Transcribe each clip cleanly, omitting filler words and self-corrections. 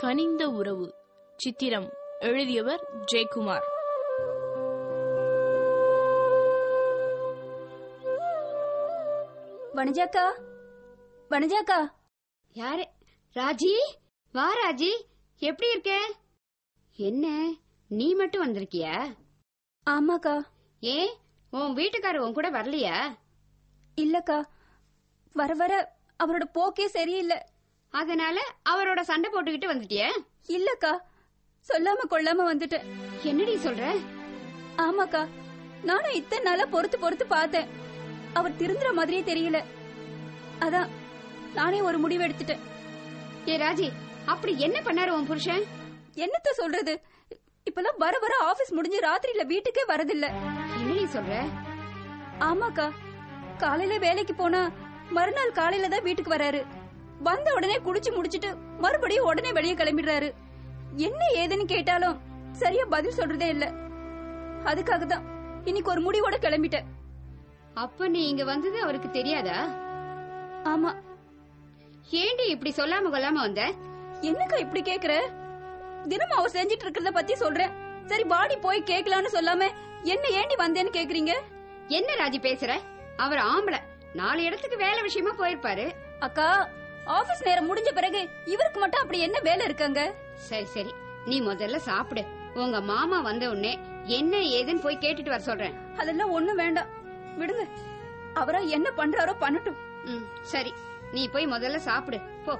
கனிந்த உறவு. சித்திரம் எழுதியவர் ஜெயக்குமார். வனஜாக்கா, வனஜாக்கா. யாரு? ராஜி, வா ராஜி, எப்படி இருக்க? என்ன நீ மட்டும் வந்திருக்கியா? ஆமாக்கா. ஏன் உன் வீட்டுக்காரர் உன் கூட வரலையா? இல்லக்கா, வர வர அவரோட போக்கே சரியில்லை. அதனால அவரோட சண்டை போட்டுக்கிட்டு வந்துட்டியா? இல்லக்கா, சொல்லாம கொள்ளாம வந்துட்டேன். என்னடி சொல்ற? ஆமாக்கா, நானும் இத்தனை நாளா பொறுத்து பொறுத்து பார்த்தேன். அவர் திருந்துற மாதிரியே தெரியல. அதான் நானே ஒரு முடிவு எடுத்துட்டேன். ஏ ராஜி, அப்படி என்ன பண்ணாரு உன் புருஷன்? என்னத்த சொல்றது, இப்பெல்லாம் வர வர ஆபீஸ் முடிஞ்சு ராத்திரியில வீட்டுக்கே வரதில்ல. என்னடி சொல்ற? ஆமாக்கா, காலையில வேலைக்கு போனா மறுநாள் காலையில தான் வீட்டுக்கு வராரு. வந்த உடனே குடிச்சு முடிச்சிட்டு மறுபடியும் உடனே வெளியே கிளம்பிடுறாரு. என்ன ஏதுன்னு கேட்டாலும் சரியா பதில் சொல்றதே இல்ல. அதுக்காக தான் இன்னைக்கு ஒரு முடிவோட கிளம்பிட்டேன். அப்ப நீ இங்க வந்தது அவருக்கு தெரியாதா? ஆமா. ஏண்டி இப்படி சொல்லாம கொள்ளாம வந்த? என்னக்கா இப்படி கேக்குற? தினமும் அவர் செஞ்சிட்டு இருக்கிறத பத்தி சொல்றேன். சரி பாடி போய் கேக்கலான்னு சொல்லாம என்ன ஏண்டி வந்தேன்னு கேக்குறீங்க? என்ன ராஜி பேசுற? அவர் ஆம்பளை, 4 இடத்துக்கு வேலை விஷயமா போயிருப்பாரு. அக்கா, ஆபீஸ் நேரம் முடிஞ்ச பிறகு இவருக்கு மட்டும் அப்படி என்ன வேலை இருக்காங்க? சரி சரி, நீ முதல்ல சாப்பிடு. உங்க மாமா வந்த உடனே என்ன ஏதுன்னு போய் கேட்டுட்டு வர சொல்றேன். அதெல்லாம் ஒண்ணும் வேண்டாம், விடுங்க. அவரா என்ன பண்றாரோ பண்ணட்டும். சரி, நீ போய் முதல்ல சாப்பிடு போ.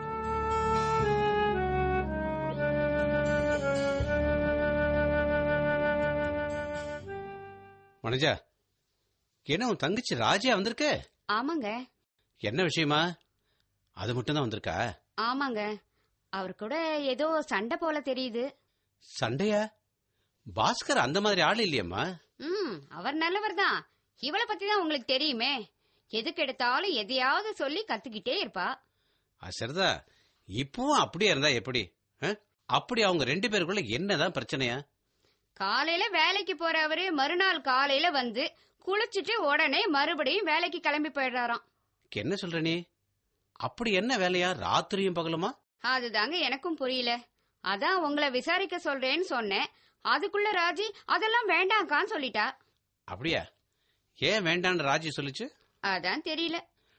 வனஜா, என்ன உன் தங்கச்சி ராஜியா வந்திருக்க? ஆமாங்க. என்ன விஷயமா? அது மட்டும் தான் வந்திருக்கா? ஆமாங்க, அவர் கூட ஏதோ சண்டை போல தெரியுது. சண்டையா? பாஸ்கர் அந்த மாதிரி ஆள் இல்லையம்மா. அவர் நல்லவர் தான். இவளை பத்தி தான் உங்களுக்கு தெரியுமே. எதுக்கு எடுத்தாலும் எதையாவது சொல்லி கத்துக்கிட்டே இருப்பா. சரிதா, இப்பவும் அப்படியே இருந்தா எப்படி? அப்படி அவங்க 2 பேருக்குள்ள என்னதான் பிரச்சனையா? காலையில வேலைக்கு போறவரு மறுநாள் காலையில வந்து குளிச்சுட்டு உடனே மறுபடியும் வேலைக்கு கிளம்பி போயிடுறாராம். என்ன சொல்ற நீ? அப்படி என்ன வேலையா ராத்திரியும் பகலுமா? அதுதாங்க எனக்கும் புரியல. அதான் உங்களை விசாரிக்க சொல்றேன்னு சொன்னேன். அதுக்குள்ள ராஜி அதெல்லாம் வேண்டாக்கான்னு சொல்லிட்டா. அப்படியா? ஏன் வேண்டான்னு ராஜி சொல்லிச்சு? அதான் தெரியல.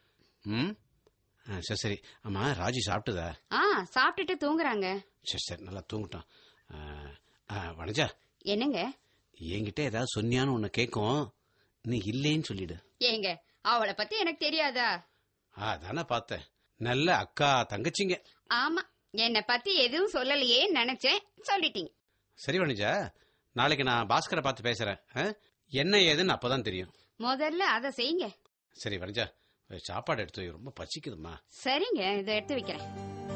சரி சரி. ஆமா, ராஜி சாப்பிட்டுதா? சாப்பிட்டுட்டு தூங்குறாங்க. சரி சரி, நல்லா தூங்கட்டும். வனஜா, என்னங்க? என்கிட்ட ஏதாவது சொன்னியான்னு உன்னை கேட்கும், நீ இல்லேன்னு சொல்லிடு. ஏங்க, அவளை பத்தி எனக்கு தெரியாதா? அதானே பார்த்தேன். நல்ல அக்கா தங்கச்சிங்க. ஆமா, என்னை பத்தி எதுவும் சொல்லலையே நினைச்சேன், சொல்லிட்டீங்க. சரி வனஜா, நாளைக்கு நான் பாஸ்கரை பார்த்து பேசுறேன். என்ன ஏதுன்னு அப்பதான் தெரியும். முதல்ல அதை செய்யுங்க. சரி வனஜா, சாப்பாடு எடுத்து வை, ரொம்ப பசிக்குதுமா. சரிங்க, இதை எடுத்து வைக்கிறேன்.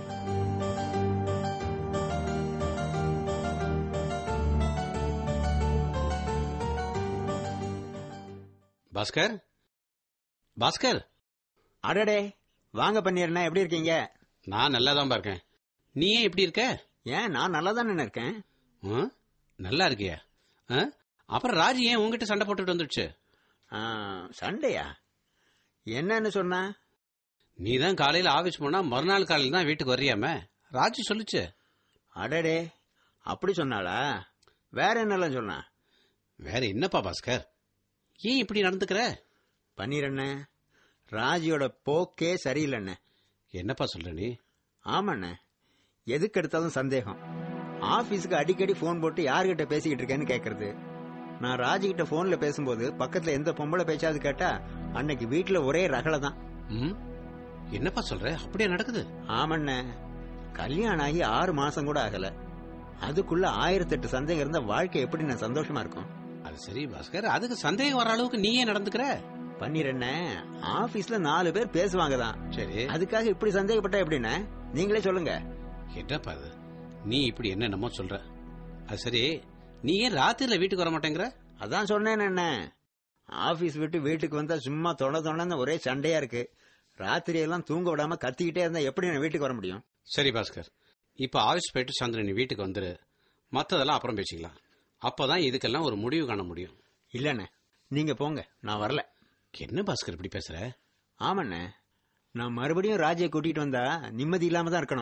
பாஸ்கர், பாஸ்கர். அடடே, வாங்க பண்ணிருந்தா, எப்படி இருக்கீங்க? நான் நல்லாதான் இருக்கேன். நீ ஏன் இப்படி இருக்க? ஏன், நான் நல்லா தானே இருக்கேன். நல்லா இருக்கியா? அப்புறம் ராஜி ஏன் உங்ககிட்ட சண்டை போட்டுட்டு வந்துடுச்சு? சண்டையா? என்னன்னு சொன்னா? நீ தான் காலையில ஆபீஸ் போனா மறுநாள் காலையில தான் வீட்டுக்கு வர்றியாம ராஜி சொல்லுச்சு. அடடே, அப்படி சொன்னாளா? வேற என்னெல்லாம் சொன்னா? வேற என்னப்பா பாஸ்கர், ஏன் இப்படி நடந்துக்கிற? பண்ணிரண்ண, ராஜியோட போக்கே சரியில்லைண்ண. என்னப்பா சொல்ற நீ? ஆமாண்ண, எதுக்கு எடுத்தாலும் சந்தேகம். ஆபீஸுக்கு அடிக்கடி போன் போட்டு யார்கிட்ட பேசிக்கிட்டு இருக்கேன்னு கேக்குறது. நான் ராஜிகிட்ட போன்ல பேசும்போது பக்கத்துல எந்த பொம்பளை பேச்சாவது கேட்டா அன்னைக்கு வீட்டுல ஒரே ரகலை தான். என்னப்பா சொல்ற? அப்படியே நடக்குது? ஆமண்ண, கல்யாணம் ஆகி 6 மாசம் கூட ஆகல, அதுக்குள்ள 1008 சந்தேகம் இருந்தா வாழ்க்கை எப்படி நான் சந்தோஷமா இருக்கும்? அது சரி பாஸ்கர், அதுக்கு சந்தேகம் வர அளவுக்கு நீ ஏன் நடந்துக்கிற? பண்ணிரண்ண, ஆபீஸ்ல 4 பேர் பேசுவாங்க தான். சரி, அதுக்காக இப்படி சந்தேகப்பட்டா எப்படின்னா நீங்களே சொல்லுங்க. என்னப்பா அது, நீ இப்படி என்னென்னமோ சொல்ற. அது சரி, நீ ஏன் ராத்திரில வீட்டுக்கு வர மாட்டேங்கிற? அதான் சொன்னேன் என்ன, ஆபீஸ் விட்டு வீட்டுக்கு வந்தா சும்மா தொண ஒரே சண்டையா இருக்கு. ராத்திரி எல்லாம் தூங்க விடாம கத்திக்கிட்டே இருந்தா எப்படி நான் வீட்டுக்கு வர முடியும்? சரி பாஸ்கர், இப்ப ஆபீஸ் போயிட்டு சாயந்தரம் நீ வீட்டுக்கு வந்துரு, மத்ததெல்லாம் அப்புறம் பேசிக்கலாம். அப்பதான் இதுக்கெல்லாம் ஒரு முடிவு காண முடியும். இல்லண்ணே, நீங்க போங்க, நான் வரல. என்ன பாஸ்கர் இப்படி பேசுற? ஆமண்ணே, நான் மறுபடியும் ராஜியை கூட்டிட்டு வந்தா நிம்மதி இல்லாம தான் இருக்கணும்.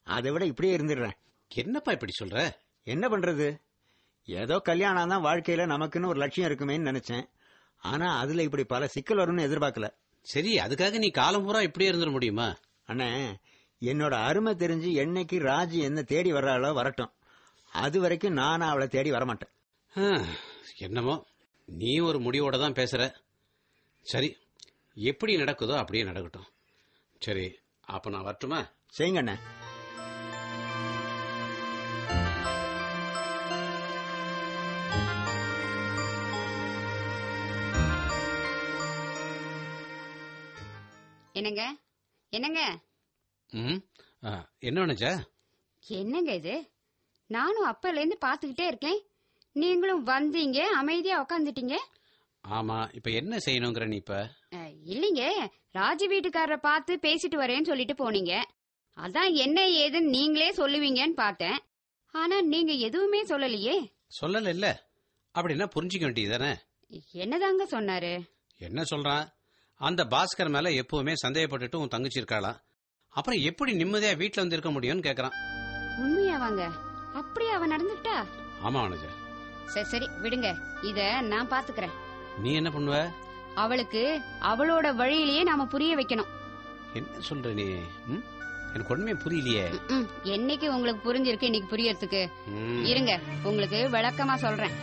அதை விட இப்படியே இருந்துடுறேன். என்னப்பா இப்படி சொல்ற? என்ன பண்றது, ஏதோ கல்யாணம் தான் வாழ்க்கையில நமக்குன்னு ஒரு லட்சியம் இருக்குமேன்னு நினைச்சேன். ஆனா அதுல இப்படி பல சிக்கல் வரும்னு எதிர்பார்க்கல. சரி, அதுக்காக நீ காலம் பூரா இப்படியே இருந்துட முடியுமா? அண்ணே, என்னோட அருமை தெரிஞ்சு என்னைக்கு ராஜி என்ன தேடி வர்றாளோ வரட்டும். அது வரைக்கும் நான் அவளை தேடி வரமாட்டேன். என்னமோ நீ ஒரு முடிவோட தான் பேசுற. சரி, எப்படி நடக்குதோ அப்படியே நடக்கட்டும். சரி, அப்ப நான் வரட்டுமா? செய்யுங்க அண்ணே. என்னங்க என்னங்க என்ன நினைச்சா? என்னங்க இது, நானும் அப்பல இருந்து பாத்துக்கிட்டே இருக்கேன், நீங்களும் வந்தீங்க அமைதியா உக்காந்துட்டீங்க. ஆமா, இப்ப என்ன செய்யணுங்கிற நீ? இப்ப இல்லீங்க, ராஜி வீட்டுக்காரரை பார்த்து பேசிட்டு வரேன்னு சொல்லிட்டு போனீங்க. அதான் என்ன ஏதுன்னு நீங்களே சொல்லுவீங்கன்னு பார்த்தேன். ஆனா நீங்க எதுவுமே சொல்லலையே. சொல்லல இல்ல, அப்படின்னா புரிஞ்சுக்க வேண்டியதானே. என்னதாங்க சொன்னாரு? என்ன சொல்றான், அந்த பாஸ்கர் மேல எப்பவுமே சந்தேகப்பட்டுட்டு உன் தங்கச்சி இருக்காளா, அப்புறம் எப்படி நிம்மதியா வீட்டுல வந்து இருக்க முடியும்னு கேக்குறான். உண்மையாவாங்க? அப்படியே அவன் நடந்துட்டா? ஆமா அனுஜா. சரி சரி விடுங்க, இத நான் பாத்துக்கிறேன். நீ என்ன பண்ணுவ? அவளுக்கு அவளோட வழியிலேயே நாம புரிய வைக்கணும். என்ன சொல்ற நீ? எனக்கு ஒண்ணுமே புரியலையே. என்னைக்கு உங்களுக்கு புரிஞ்சிருக்கு இன்னைக்கு புரியறதுக்கு? இருங்க, உங்களுக்கு விளக்கமா சொல்றேன்.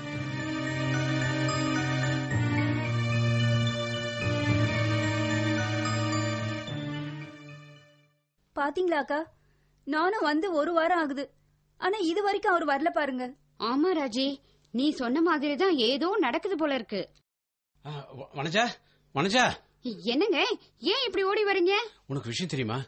பாத்தீங்களாக்கா, நானும் வந்து ஒரு வாரம் ஆகுது, ஆனா இது வரைக்கும் அவர் வரல பாருங்க. ஆமா ராஜி, நீ சொன்ன மாதிரிதான் ஏதோ நடக்குது போல இருக்கு. வனஜா, வனஜா. என்னங்க, ஏன் இப்படி ஓடி வரீங்க? உனக்கு விஷயம் தெரியுமா?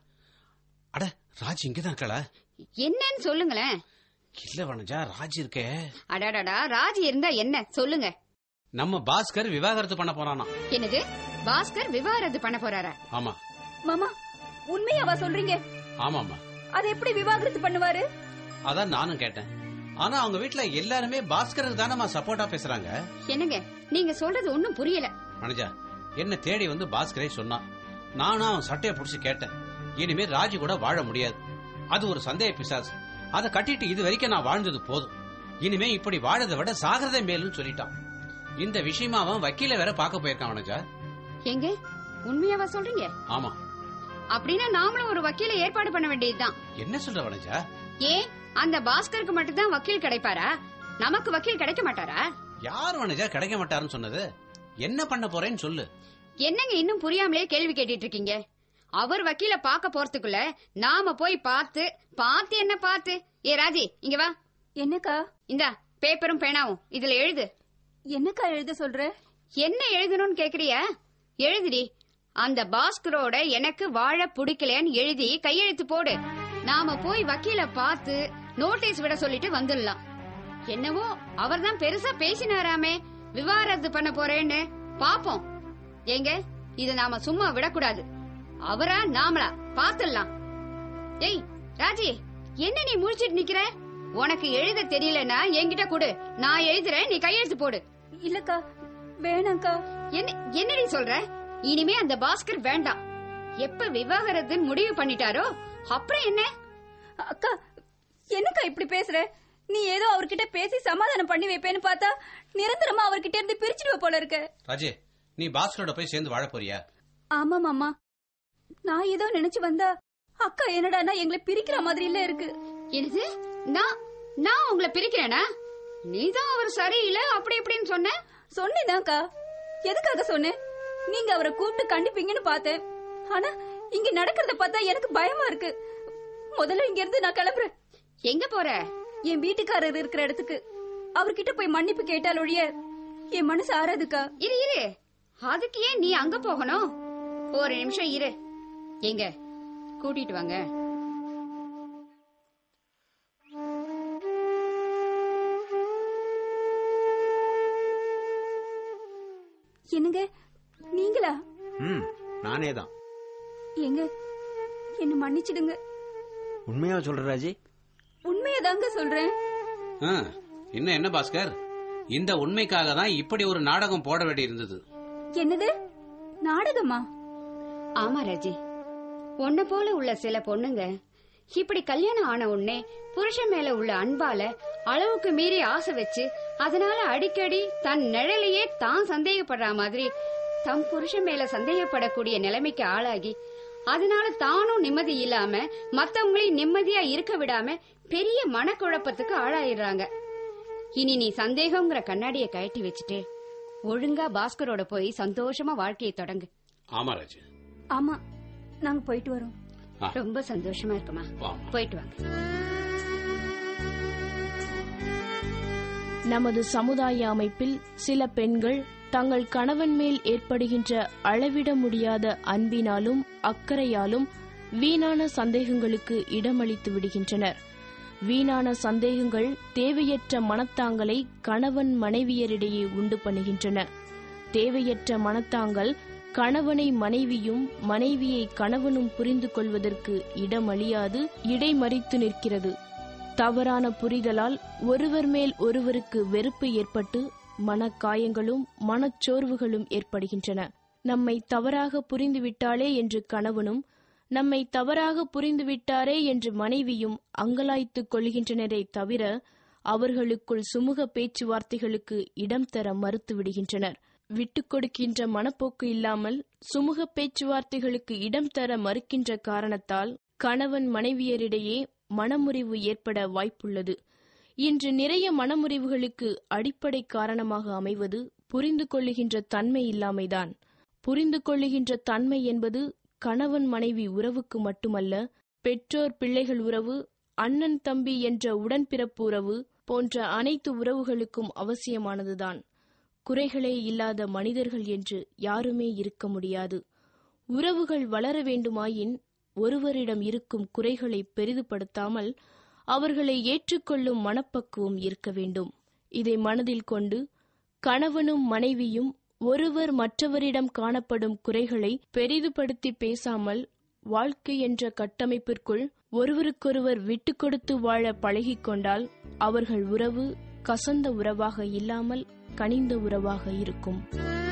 அட, ராஜி இங்கதான் இருக்காளா? என்னன்னு சொல்லுங்களேன். இல்ல வனஜா, ராஜி இருக்கே. அடாடா, ராஜி இருந்தா என்ன சொல்லுங்க. நம்ம பாஸ்கர் விவாகரத்து பண்ண போறானா? என்னது, பாஸ்கர் விவாகரத்து பண்ண போறாரா? ஆமா. மாமா, உண்மையாவா சொல்றீங்க? ஆமாமா. அதை எப்படி விவாகரத்து பண்ணுவாரு? அதான் நானும் கேட்டேன். ஆனா அவங்க வீட்டுல எல்லாருமே பாஸ்கருக்கு தானே சப்போர்ட்டா பேசுறாங்க. என்னங்க, நீங்க சொல்றது ஒண்ணும் புரியல. மனுஜா, என்ன தேடி வந்து பாஸ்கரே சொன்னான். நானும் அவன் சட்டையை புடிச்சு கேட்டேன். இனிமே ராஜி கூட வாழ முடியாது, அது ஒரு சந்தேக பிசாசு, அதை கட்டிட்டு இது வரைக்கும் நான் வாழ்ந்தது போதும், இனிமே இப்படி வாழதை விட சாகிறதே மேலும் சொல்லிட்டான். இந்த விஷயமா அவன் வக்கீல வேற பார்க்க போயிருக்கான். மனுஜா, எங்க உண்மையாவா சொல்றீங்க? ஆமா. அப்படின்னா நாமளும் ஒரு வக்கீல ஏற்பாடு பண்ண வேண்டியதுதான். என்ன சொல்ற வனஜா? ஏன் அந்த பாஸ்கருக்கு மட்டும்தான் வக்கீல் கிடைப்பாரா? நமக்கு வக்கீல் கிடைக்க மாட்டாரா? யார் வனஜா கிடைக்க மாட்டாருன்னு சொன்னது? என்ன பண்ண போறேன்னு சொல்லு. என்னங்க இன்னும் புரியாமலே கேள்வி கேட்டுட்டு இருக்கீங்க? அவர் வக்கீல பாக்க போறதுக்குள்ள நாம போய் பார்த்து என்ன பார்த்து. ஏ ராஜி, இங்க வா. என்னக்கா? இந்தா பேப்பரும் பேனாவும், இதுல எழுது. என்னக்கா எழுத சொல்ற? என்ன எழுதணும்னு கேக்குறியா? எழுதுடி. அந்த பாஸ்கரோட எனக்கு வாழ பிடிக்கலன்னு எழுதி கையெழுத்து போடு. நாம போய் வக்கீல பார்த்து நோட்டீஸ் விட சொல்லிட்டு வந்துடலாம். என்னவோ அவர் தான் பெருசா பேசினாராமே விவாகரத்து பண்ண போறேன்னு. பாப்போம். ஏங்க, இது நாம சும்மா விடக்கூடாது. அவரா நாமளா பாத்துடலாம். ஏய் ராஜி, என்ன நீ முழிச்சிட்டு நிக்கிற? உனக்கு எழுத தெரியலன்னா என்கிட்ட கொடு, நான் எழுதுறேன், நீ கையெழுத்து போடு. இல்லக்கா, வேணாக்கா. என்னடி சொல்ற? இனிமே அந்த பாஸ்கர் வேண்டாம். எப்ப விவாகரத்து முடிவு பண்ணிட்டாரோ அப்புறம் என்ன? அக்கா, என்னக்கா இப்படி பேசுற? நீ ஏதோ அவர்கிட்ட பேசி சமாதானம் பண்ணி வைப்பேன்னு பார்த்தா நிரந்தரமா அவர்கிட்ட இருந்து பிரிச்சுடுவ போல இருக்க. ராஜே, நீ பாஸ்கரோட போய் சேர்ந்து வாழ போறியா? ஆமா மாமா, நான் ஏதோ நினைச்சு வந்தா அக்கா என்னடானா எங்களை பிரிக்கிற மாதிரி இல்ல இருக்கு. என்னது? நான் உங்களை பிரிக்கிறேனா? நீதான் அவர் சரியில்லை அப்படி இப்படின்னு சொன்னேனாக்கா? எதுக்காக சொன்னேன்? நீங்க அவரை கூப்பிட்டு கண்டிப்பீங்கன்னு பார்த்தேன். ஆனா இங்க நடக்கிறத பார்த்தா எனக்கு பயமா இருக்கு. முதல்ல இங்க இருந்து நான் கிளம்புறேன். எங்க போற? என் வீட்டுக்காரர் இருக்கிற இடத்துக்கு. அவர்கிட்ட போய் மன்னிப்பு கேட்டால் ஒழிய என் மனசு ஆறாதுக்கா. இரு, அதுக்கு ஏன் நீ அங்க போகணும்? ஒரு நிமிஷம் இரு. எங்க கூட்டிட்டு வாங்க. என்னங்க, நீங்களா? நானே தான். எங்க என்ன மன்னிச்சிடுங்க. உண்மையா சொல்ற ராஜி? உண்மையதாங்க சொல்றேன். இன்னும் என்ன பாஸ்கர், இந்த உண்மைக்காக தான் இப்படி ஒரு நாடகம் போட வேண்டி இருந்தது. என்னது நாடகமா? ஆமா ராஜி, உன்ன போல உள்ள சில பொண்ணுங்க இப்படி கல்யாணம் ஆன உடனே புருஷன் மேல உள்ள அன்பால அளவுக்கு மீறி ஆசை வச்சு அதனால அடிக்கடி தன் நிழலையே தான் சந்தேகப்படுற மாதிரி தம் புருஷன் மேல சந்தேகப்படக்கூடிய நிலைமைக்கு ஆளாகி அதனால தானும் நிம்மதி இல்லாம மத்தவங்களையும் நிம்மதியா இருக்க விடாம பெரிய மனக்குழப்பத்துக்கு ஆளாயிடுறாங்க. இனி நீ சந்தேகம்ங்கிற கண்ணாடிய கழட்டி வச்சுட்டு ஒழுங்கா பாஸ்கரோட போய் சந்தோஷமா வாழ்க்கையை தொடங்கு. ஆமா ராஜு. ஆமா, நாங்க போயிட்டு வரோம். ரொம்ப சந்தோஷமா இருக்குமா? போயிட்டு வாங்க. நமது சமுதாய அமைப்பில் சில பெண்கள் தங்கள் கணவன் மேல் ஏற்படுகின்ற அளவிட முடியாத அன்பினாலும் அக்கறையாலும் வீணான சந்தேகங்களுக்கு இடமளித்து விடுகின்றனர். வீணான சந்தேகங்கள் தேவையற்ற மனத்தாங்கலை கணவன் மனைவியரிடையே உண்டு பண்ணுகின்றன. தேவையற்ற மனத்தாங்கல் கணவனை மனைவியும் மனைவியை கணவனும் புரிந்து கொள்வதற்கு இடமளியாது இடைமறித்து நிற்கிறது. தவறான புரிதலால் ஒருவர் மேல் ஒருவருக்கு வெறுப்பு ஏற்பட்டு மனக்காயங்களும் மனச்சோர்வுகளும் ஏற்படுகின்றன. நம்மை தவறாக புரிந்துவிட்டாளே என்று கணவனும் நம்மை தவறாக புரிந்துவிட்டாரே என்று மனைவியும் அங்கலாய்த்துக் கொள்கின்றனரே தவிர அவர்களுக்குள் சுமூக பேச்சுவார்த்தைகளுக்கு இடம் தர மறுத்து விடுகின்றனர். விட்டுக் கொடுக்கின்ற மனப்போக்கு இல்லாமல் சுமூக பேச்சுவார்த்தைகளுக்கு இடம் தர மறுக்கின்ற காரணத்தால் கணவன் மனைவியரிடையே மனமுறிவு ஏற்பட வாய்ப்புள்ளது. இன்று நிறைய மனமுறிவுகளுக்கு அடிப்படை காரணமாக அமைவது புரிந்து கொள்ளுகின்ற தன்மை இல்லாமைதான். புரிந்து கொள்ளுகின்ற தன்மை என்பது கணவன் மனைவி உறவுக்கு மட்டுமல்ல, பெற்றோர் பிள்ளைகள் உறவு, அண்ணன் தம்பி என்ற உடன்பிறப்பு உறவு போன்ற அனைத்து உறவுகளுக்கும் அவசியமானதுதான். குறைகளே இல்லாத மனிதர்கள் என்று யாருமே இருக்க முடியாது. உறவுகள் வளர வேண்டுமாயின் ஒருவரிடம் இருக்கும் குறைகளை பெரிதுபடுத்தாமல் அவர்களை ஏற்றுக்கொள்ளும் மனப்பக்குவம் இருக்க வேண்டும். இதை மனதில் கொண்டு கணவனும் மனைவியும் ஒருவர் மற்றவரிடம் காணப்படும் குறைகளை பெரிதுபடுத்தி பேசாமல் வாழ்க்கை என்ற கட்டமைப்பிற்குள் ஒருவருக்கொருவர் விட்டு கொடுத்து வாழ பழகிக்கொண்டால் அவர்கள் உறவு கசந்த உறவாக இல்லாமல் கனிந்த உறவாக இருக்கும்.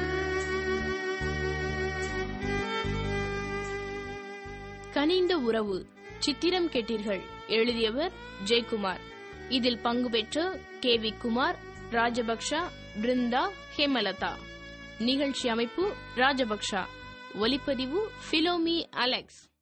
கனிந்த உறவு சித்திரம் கேட்டீர்கள். எழுதியவர் ஜெயக்குமார். இதில் பங்கு பெற்ற KV குமார், ராஜபக்ஷா, பிருந்தா, ஹேமலதா. நிகழ்ச்சி அமைப்பு ராஜபக்ஷா. ஒலிப்பதிவு பிலோமி அலெக்ஸ்.